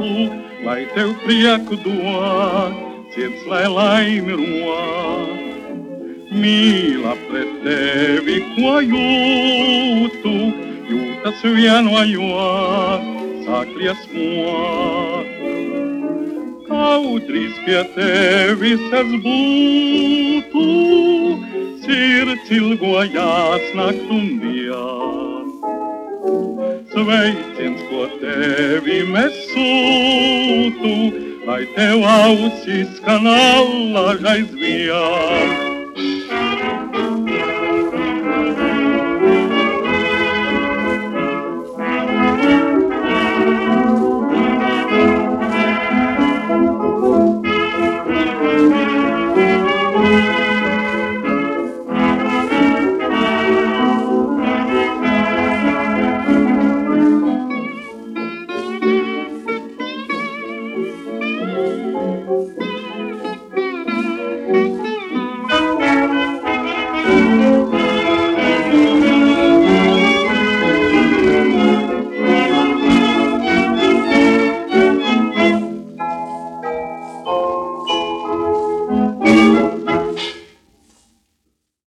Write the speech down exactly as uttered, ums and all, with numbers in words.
lai tev prieku dod, sirds lai laimi rod. Mīla pret tevi, ko jūtu, jūtas vienojot, sāk liesmot. Kaut drīz pie tevis es būtu, sirds ilgojās nakt un dien. Sveiciens, ko tevi mēs sūtu, lai tev ausis skan allaž aizvien.